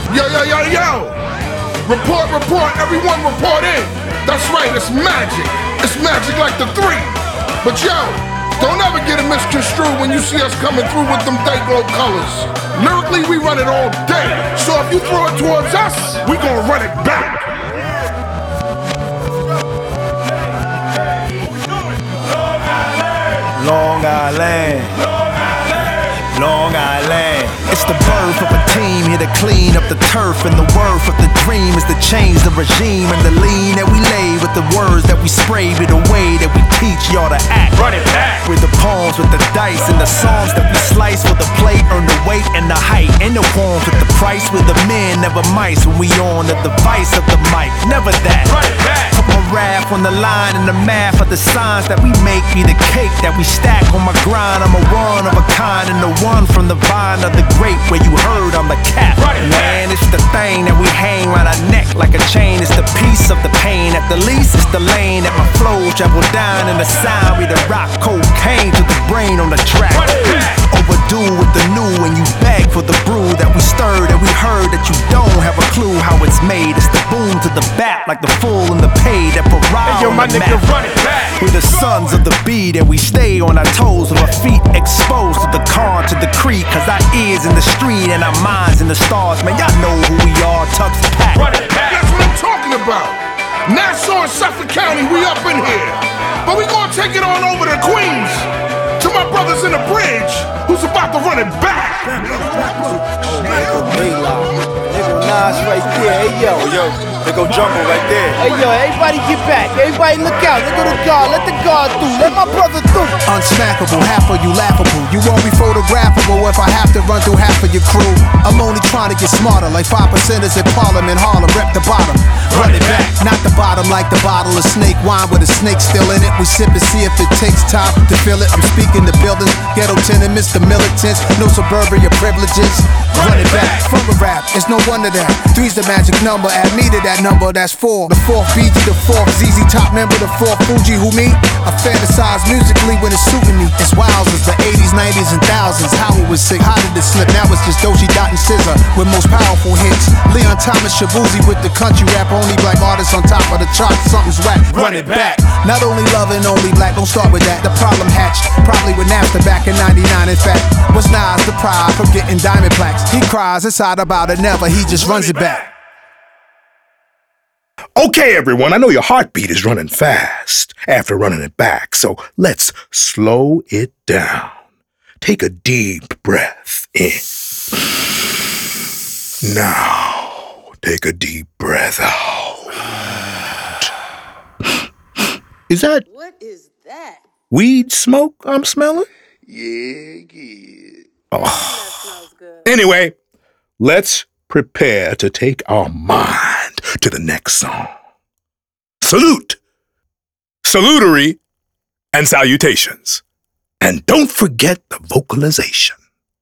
Yo, yo, yo, yo! Report, report, everyone report in! That's right, it's magic! It's magic like the 3! But yo, don't ever get it misconstrued when you see us coming through with them Dayglow colors. Lyrically, we run it all day. So if you throw it towards us, we gonna run it back. Long Island, Long Island. It's the birth of a team here to clean up the turf, and the worth of the dream is to change the regime and the lean that we lay with the words that we spray, with the way that we teach y'all to act. Run it back with the poems, with the dice, and the songs that we slice for the plate, earn the weight and the height, and the forms with the price. With the men, never mice when we on the device of the mic. Never that. Run it back. Put my rap on the line, and the math of the signs that we make be the cake that we stack on my grind. I'm a one of a kind, and the one from the vine of the grape where you heard I'm the cap. Man, it's the thing that we hang around our neck like a chain. It's the piece of the pain. At the least, it's the lane that my flow travel down, and the sound we the rock cocaine to the brain on the track. Overdue with the new, and you beg for the brew that we stirred, and we heard that you don't have a clue how it's made. It's the boom to the bat, like the full and the paid that pariah. Hey, yo, my nigga, run it back. We're the sons of the beat, and we stay on our toes with our feet exposed to the con, to the creek, cause our ears in the street and our minds in the stars. Man, y'all know who we are, Tux Pack. Run it back. That's what I'm talking about. Nassau and Suffolk County, we up in here. But we gonna take it on over to Queens, to my brothers in the bridge, who's about to run it back. Nas right there, hey yo, they go Jungle right there. Hey yo, everybody get back, everybody look out, look at the guard, let the guard through, let my brother through. Unsmackable, half of you laughable. You won't be photographable if I have to run through half of your crew. I'm only trying to get smarter, like 5%ers in Parliament, Harlem, rep the bottom. Run it back, not the bottom like the bottle of snake wine with a snake still in it. We sip and see if it takes time to fill it. I'm speaking to buildings, ghetto tenements, the militants, no suburbia privileges. Run it back, from a rap, it's no wonder that 3's the magic number, add me to that number, that's 4. The 4th BG, the 4th ZZ Top member, the 4th Fuji, who me? I fantasize musically when it's suiting me. It's wild as the 80s, 90s, and thousands. How it was sick, how did it slip? Now it's just Doji, Dot, and Scissor with most powerful hits. Leon Thomas, Shabuzi with the country rap, only black artists on top of the charts. Something's whack, run it back. Not only loving, only black, don't start with that. The problem hatched, probably with NAFTA back in 99. In fact, what's Nas the pride from getting diamond plaques? He cries inside about it, never, he just runs it back. Okay, everyone, I know your heartbeat is running fast after running it back, so let's slow it down. Take a deep breath in. Now, take a deep breath out. Is that... What is that? Weed smoke I'm smelling? Yeah. Oh. That smells good. Anyway, let's prepare to take our mind to the next song. Salute, salutary, and salutations. And don't forget the vocalization.